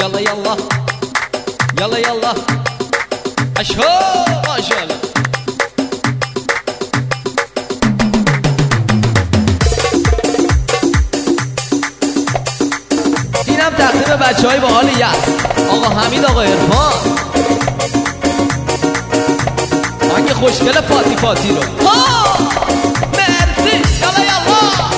يلا يلا يلا يلا اشهو ما شاء الله. اینم تقدیم بچه‌های باحال یزد، آقا حمید، آقا عرفان، آهنگ خوشگل فاتی فاتی رو. مرسی. یلا یلا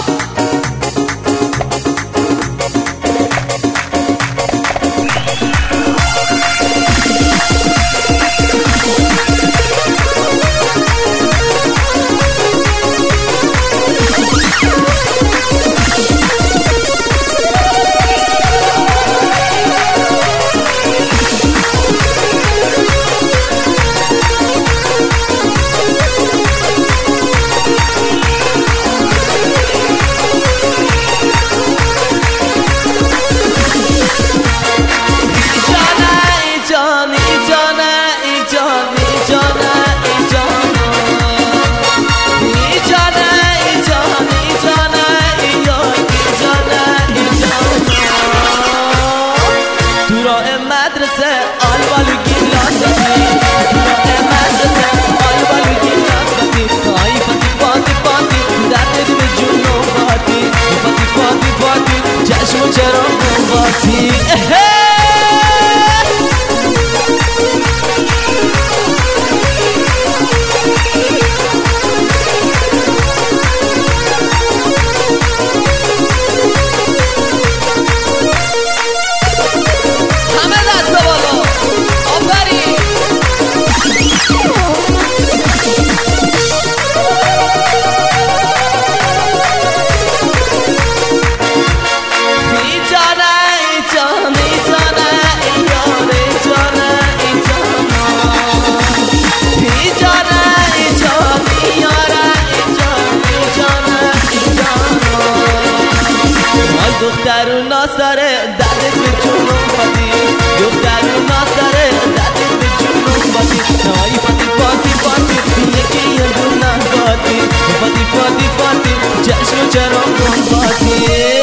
دخترون ناز داره دردت به جنون فاتی، دخترون ناز داره دردت به جنون فاتی، نایی فاتی فاتی فاتی یکی یه دونه فاتی، فاتی فاتی فاتی چشم و چرام کن فاتی.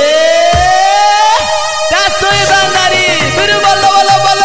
دستای بندری برو بالا بالا بالا.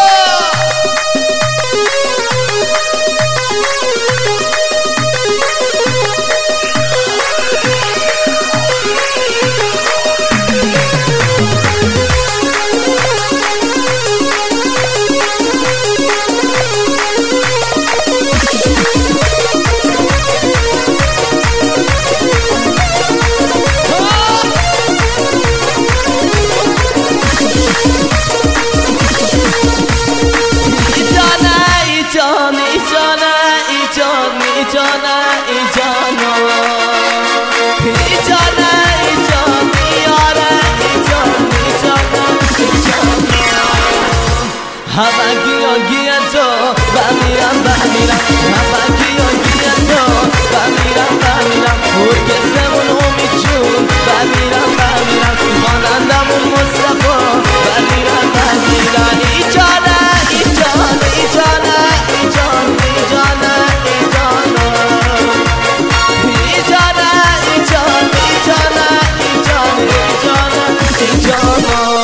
همگی تو بمیرم بمیرم، همگی تو بمیرم بمیرم، ارکسترمون امید جون بمیرم بمیرم، خوانندمون مصطفی بمیرم بمیرم. ای جانه ای جانه ای جانه ای جانه ای جانه ای جانه ای جانه ای جانه ای جانه ای جانه ای جانه.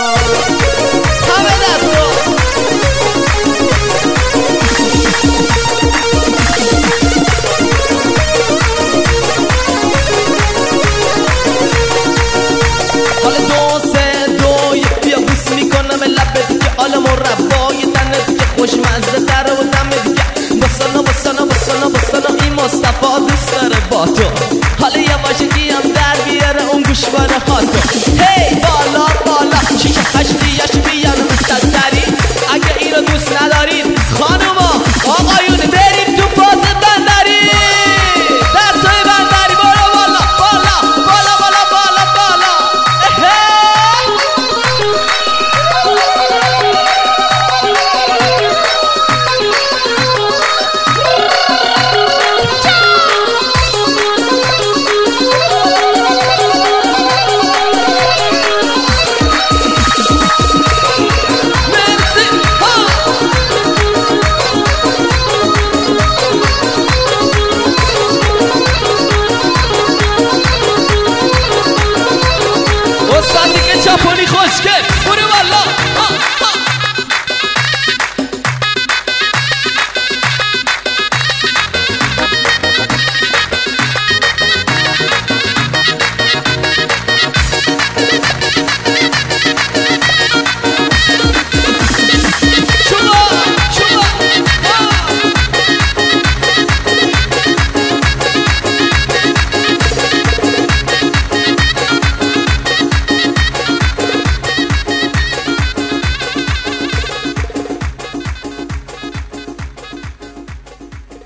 خوشمزه تر و دم دیگه بسانا بسانا بسانا بسانا این مصطفی دوست داره با تو، حالا یواشکی هم در بیاره اون گوشواره خاطو. هی بالا بالا شیشه هشتیش بیان مستدری، اگه اینو دوست ندارید خانوما آقایون بریم تو فاز بندری. دستای بندری بالا بالا بالا بالا بالا بالا بالا. چاپونی خوشگل